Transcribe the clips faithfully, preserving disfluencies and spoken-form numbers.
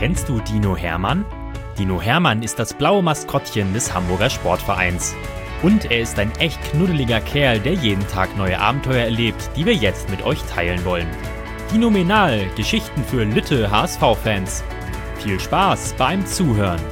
Kennst du Dino Hermann? Dino Hermann ist das blaue Maskottchen des Hamburger Sportvereins. Und er ist ein echt knuddeliger Kerl, der jeden Tag neue Abenteuer erlebt, die wir jetzt mit euch teilen wollen. Dinomenal, Geschichten für Lütte H S V-Fans. Viel Spaß beim Zuhören.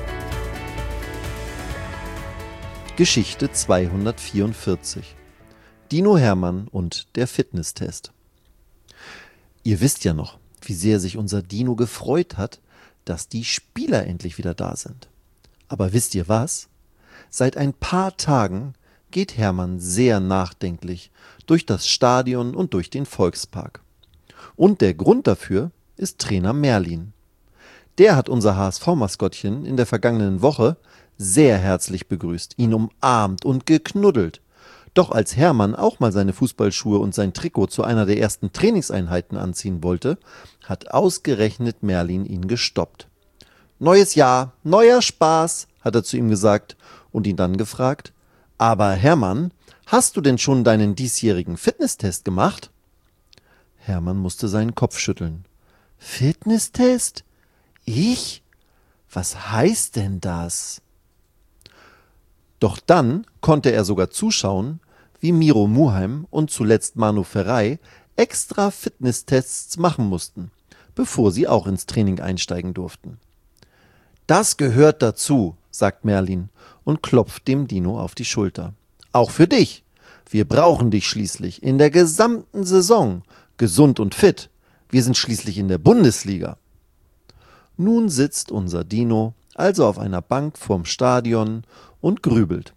Geschichte zweihundertvierundvierzig. Dino Hermann und der Fitnesstest. Ihr wisst ja noch, wie sehr sich unser Dino gefreut hat, dass die Spieler endlich wieder da sind. Aber wisst ihr was? Seit ein paar Tagen geht Hermann sehr nachdenklich durch das Stadion und durch den Volkspark. Und der Grund dafür ist Trainer Merlin. Der hat unser H S V-Maskottchen in der vergangenen Woche sehr herzlich begrüßt, ihn umarmt und geknuddelt. Doch als Hermann auch mal seine Fußballschuhe und sein Trikot zu einer der ersten Trainingseinheiten anziehen wollte, hat ausgerechnet Merlin ihn gestoppt. »Neues Jahr, neuer Spaß«, hat er zu ihm gesagt und ihn dann gefragt, »Aber Hermann, hast du denn schon deinen diesjährigen Fitnesstest gemacht?« Hermann musste seinen Kopf schütteln. »Fitnesstest? Ich? Was heißt denn das?« Doch dann konnte er sogar zuschauen, wie Miro Muheim und zuletzt Manu Ferrei extra Fitnesstests machen mussten, bevor sie auch ins Training einsteigen durften. »Das gehört dazu«, sagt Merlin und klopft dem Dino auf die Schulter. »Auch für dich. Wir brauchen dich schließlich in der gesamten Saison, gesund und fit. Wir sind schließlich in der Bundesliga.« Nun sitzt unser Dino also auf einer Bank vorm Stadion und grübelt.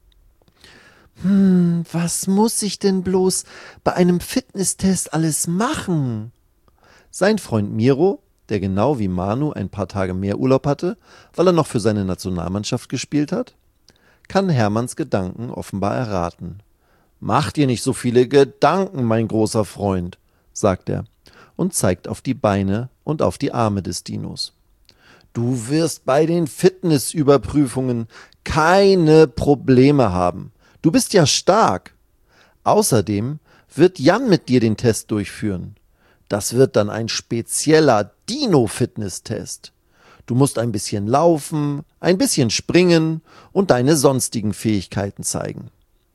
Hm, was muss ich denn bloß bei einem Fitnesstest alles machen? Sein Freund Miro, der genau wie Manu ein paar Tage mehr Urlaub hatte, weil er noch für seine Nationalmannschaft gespielt hat, kann Hermanns Gedanken offenbar erraten. »Mach dir nicht so viele Gedanken, mein großer Freund«, sagt er und zeigt auf die Beine und auf die Arme des Dinos. »Du wirst bei den Fitnessüberprüfungen keine Probleme haben. Du bist ja stark. Außerdem wird Jan mit dir den Test durchführen. Das wird dann ein spezieller Dino-Fitness-Test. Du musst ein bisschen laufen, ein bisschen springen und deine sonstigen Fähigkeiten zeigen.«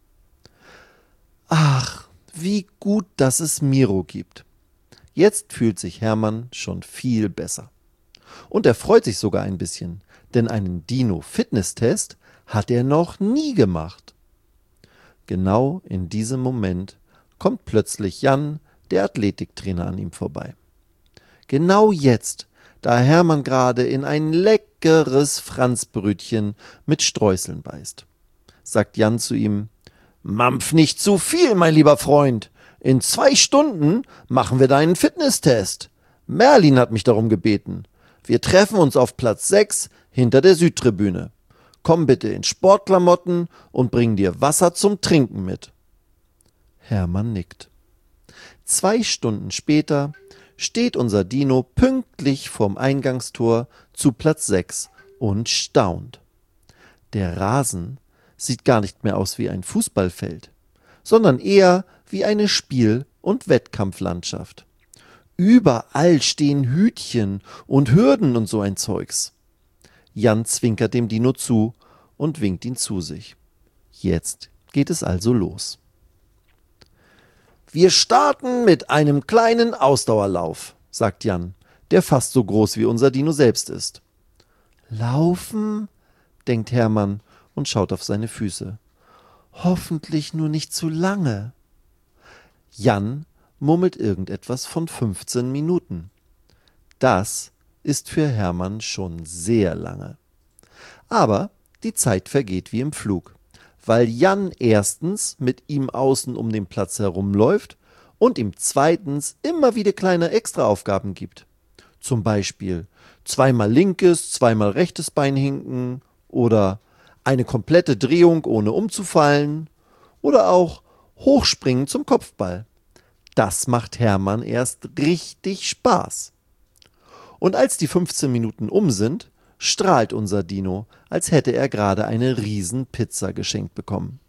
Ach, wie gut, dass es Miro gibt. Jetzt fühlt sich Hermann schon viel besser. Und er freut sich sogar ein bisschen, denn einen Dino-Fitness-Test hat er noch nie gemacht. Genau in diesem Moment kommt plötzlich Jan, der Athletiktrainer, an ihm vorbei. Genau jetzt, da Hermann gerade in ein leckeres Franzbrötchen mit Streuseln beißt, sagt Jan zu ihm: »Mampf nicht zu viel, mein lieber Freund. In zwei Stunden machen wir deinen Fitnesstest. Merlin hat mich darum gebeten. Wir treffen uns auf Platz sechs hinter der Südtribüne. Komm bitte in Sportklamotten und bring dir Wasser zum Trinken mit.« Hermann nickt. Zwei Stunden später steht unser Dino pünktlich vorm Eingangstor zu Platz sechs und staunt. Der Rasen sieht gar nicht mehr aus wie ein Fußballfeld, sondern eher wie eine Spiel- und Wettkampflandschaft. Überall stehen Hütchen und Hürden und so ein Zeugs. Jan zwinkert dem Dino zu und winkt ihn zu sich. Jetzt geht es also los. »Wir starten mit einem kleinen Ausdauerlauf«, sagt Jan, der fast so groß wie unser Dino selbst ist. »Laufen?«, denkt Hermann und schaut auf seine Füße. »Hoffentlich nur nicht zu lange.« Jan murmelt irgendetwas von fünfzehn Minuten. Das ist für Hermann schon sehr lange. Aber die Zeit vergeht wie im Flug, weil Jan erstens mit ihm außen um den Platz herumläuft und ihm zweitens immer wieder kleine Extraaufgaben gibt. Zum Beispiel zweimal linkes, zweimal rechtes Bein hinken oder eine komplette Drehung ohne umzufallen oder auch Hochspringen zum Kopfball. Das macht Hermann erst richtig Spaß. Und als die fünfzehn Minuten um sind, strahlt unser Dino, als hätte er gerade eine Riesenpizza geschenkt bekommen.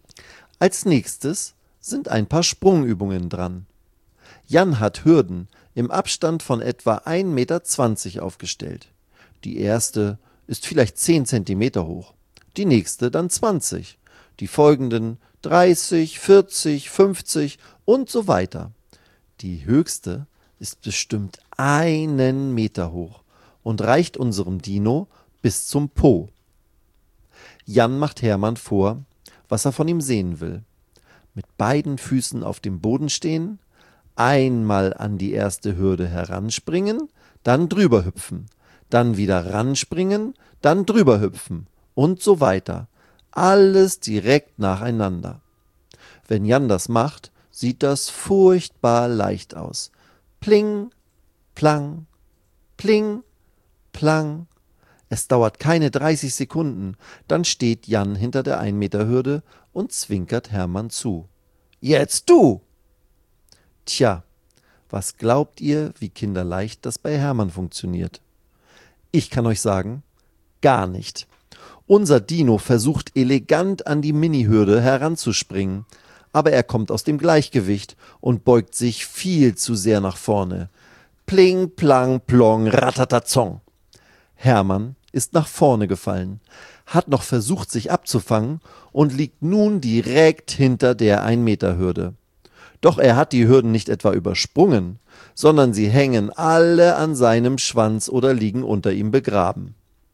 Als nächstes sind ein paar Sprungübungen dran. Jan hat Hürden im Abstand von etwa ein Meter zwanzig aufgestellt. Die erste ist vielleicht zehn Zentimeter hoch, die nächste dann zwanzig, die folgenden dreißig, vierzig, fünfzig und so weiter. Die höchste ist bestimmt einen Meter hoch und reicht unserem Dino bis zum Po. Jan macht Hermann vor, was er von ihm sehen will. Mit beiden Füßen auf dem Boden stehen, einmal an die erste Hürde heranspringen, dann drüber hüpfen, dann wieder ranspringen, dann drüber hüpfen und so weiter. Alles direkt nacheinander. Wenn Jan das macht, sieht das furchtbar leicht aus. Pling, plang, pling, plang. Es dauert keine dreißig Sekunden, dann steht Jan hinter der ein-Meter-Hürde und zwinkert Hermann zu. Jetzt du! Tja, was glaubt ihr, wie kinderleicht das bei Hermann funktioniert? Ich kann euch sagen, gar nicht. Unser Dino versucht elegant an die Mini-Hürde heranzuspringen, aber er kommt aus dem Gleichgewicht und beugt sich viel zu sehr nach vorne. Pling, plang, plong, ratatatong. Hermann ist nach vorne gefallen, hat noch versucht, sich abzufangen und liegt nun direkt hinter der ein-Meter-Hürde. Doch er hat die Hürden nicht etwa übersprungen, sondern sie hängen alle an seinem Schwanz oder liegen unter ihm begraben.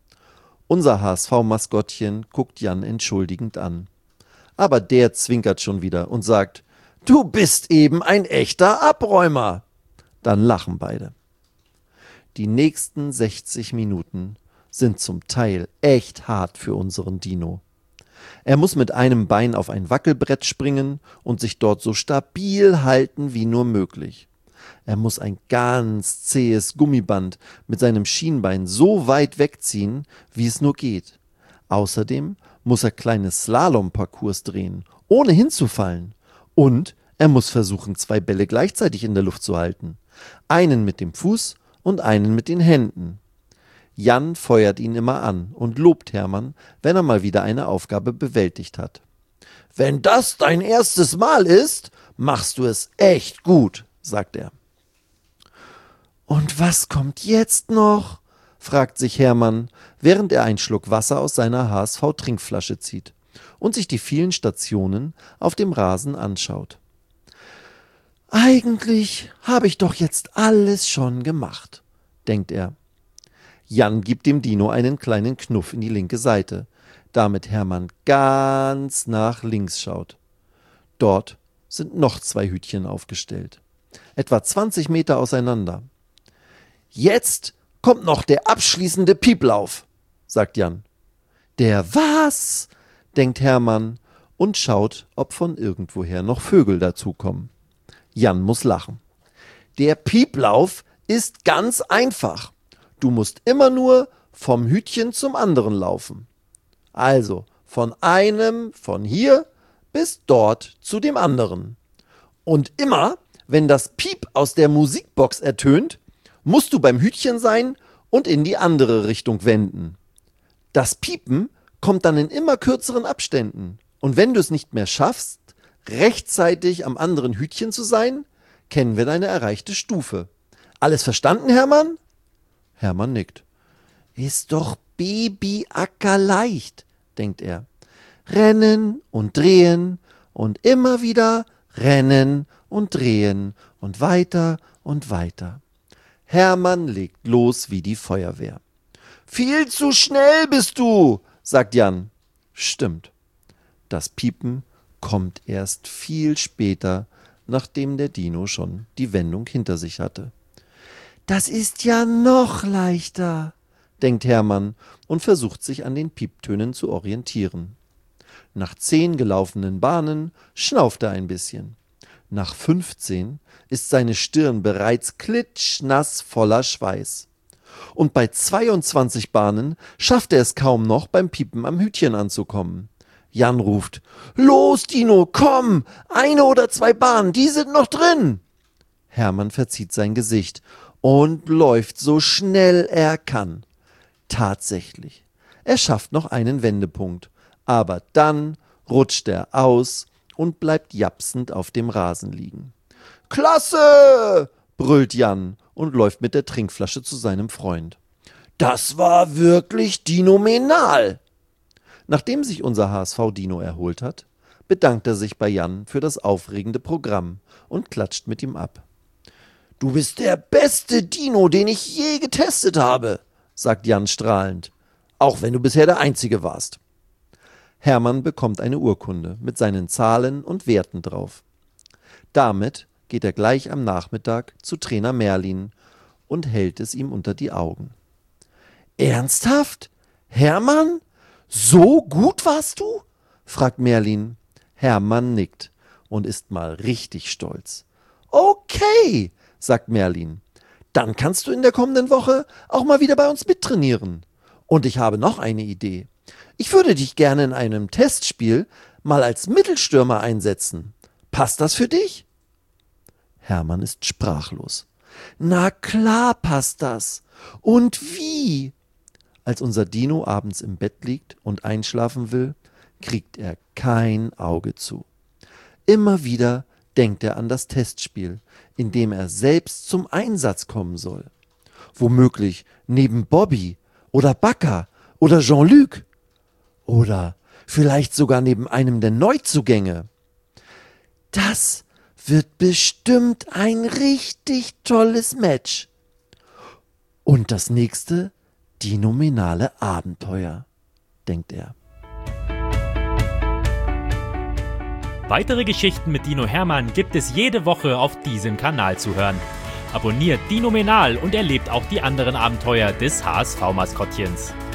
Unser H S V-Maskottchen guckt Jan entschuldigend an. Aber der zwinkert schon wieder und sagt, »Du bist eben ein echter Abräumer!« Dann lachen beide. Die nächsten sechzig Minuten sind zum Teil echt hart für unseren Dino. Er muss mit einem Bein auf ein Wackelbrett springen und sich dort so stabil halten wie nur möglich. Er muss ein ganz zähes Gummiband mit seinem Schienbein so weit wegziehen, wie es nur geht. Außerdem muss er kleine Slalom-Parcours drehen, ohne hinzufallen. Und er muss versuchen, zwei Bälle gleichzeitig in der Luft zu halten. Einen mit dem Fuß und einen mit den Händen. Jan feuert ihn immer an und lobt Hermann, wenn er mal wieder eine Aufgabe bewältigt hat. »Wenn das dein erstes Mal ist, machst du es echt gut«, sagt er. »Und was kommt jetzt noch?«, fragt sich Hermann, während er einen Schluck Wasser aus seiner H S V-Trinkflasche zieht und sich die vielen Stationen auf dem Rasen anschaut. »Eigentlich habe ich doch jetzt alles schon gemacht«, denkt er. Jan gibt dem Dino einen kleinen Knuff in die linke Seite, damit Hermann ganz nach links schaut. Dort sind noch zwei Hütchen aufgestellt, etwa zwanzig Meter auseinander. »Jetzt kommt noch der abschließende Pieplauf«, sagt Jan. »Der was?«, denkt Hermann und schaut, ob von irgendwoher noch Vögel dazukommen. Jan muss lachen. »Der Pieplauf ist ganz einfach. Du musst immer nur vom Hütchen zum anderen laufen. Also von einem von hier bis dort zu dem anderen. Und immer, wenn das Piep aus der Musikbox ertönt, musst du beim Hütchen sein und in die andere Richtung wenden. Das Piepen kommt dann in immer kürzeren Abständen. Und wenn du es nicht mehr schaffst, rechtzeitig am anderen Hütchen zu sein, kennen wir deine erreichte Stufe. Alles verstanden, Hermann?« Hermann nickt. »Ist doch babyackerleicht«, denkt er. »Rennen und drehen und immer wieder rennen und drehen und weiter und weiter.« Hermann legt los wie die Feuerwehr. »Viel zu schnell bist du«, sagt Jan. Stimmt. Das Piepen kommt erst viel später, nachdem der Dino schon die Wendung hinter sich hatte. »Das ist ja noch leichter«, denkt Hermann und versucht sich an den Pieptönen zu orientieren. Nach zehn gelaufenen Bahnen schnauft er ein bisschen. Nach fünfzehn ist seine Stirn bereits klitschnass voller Schweiß. Und bei zweiundzwanzig Bahnen schafft er es kaum noch, beim Piepen am Hütchen anzukommen. Jan ruft, »Los, Dino, komm! Eine oder zwei Bahnen, die sind noch drin!« Hermann verzieht sein Gesicht und läuft so schnell er kann. Tatsächlich, er schafft noch einen Wendepunkt, aber dann rutscht er aus und bleibt japsend auf dem Rasen liegen. »Klasse!« brüllt Jan und läuft mit der Trinkflasche zu seinem Freund. Das war wirklich dinomenal! Nachdem sich unser H S V-Dino erholt hat, bedankt er sich bei Jan für das aufregende Programm und klatscht mit ihm ab. Du bist der beste Dino, den ich je getestet habe, sagt Jan strahlend, auch wenn du bisher der Einzige warst. Hermann bekommt eine Urkunde mit seinen Zahlen und Werten drauf. Damit geht er gleich am Nachmittag zu Trainer Merlin und hält es ihm unter die Augen. Ernsthaft? Hermann? So gut warst du? Fragt Merlin. Hermann nickt und ist mal richtig stolz. Okay, sagt Merlin. Dann kannst du in der kommenden Woche auch mal wieder bei uns mittrainieren. Und ich habe noch eine Idee. Ich würde dich gerne in einem Testspiel mal als Mittelstürmer einsetzen. Passt das für dich? Hermann ist sprachlos. Na klar passt das. Und wie? Als unser Dino abends im Bett liegt und einschlafen will, kriegt er kein Auge zu. Immer wieder denkt er an das Testspiel, in dem er selbst zum Einsatz kommen soll. Womöglich neben Bobby oder Bakker oder Jean-Luc. Oder vielleicht sogar neben einem der Neuzugänge. Das wird bestimmt ein richtig tolles Match. Und das nächste dinominale Abenteuer, denkt er. Weitere Geschichten mit Dino Hermann gibt es jede Woche auf diesem Kanal zu hören. Abonniert Dinomenal und erlebt auch die anderen Abenteuer des H S V-Maskottchens.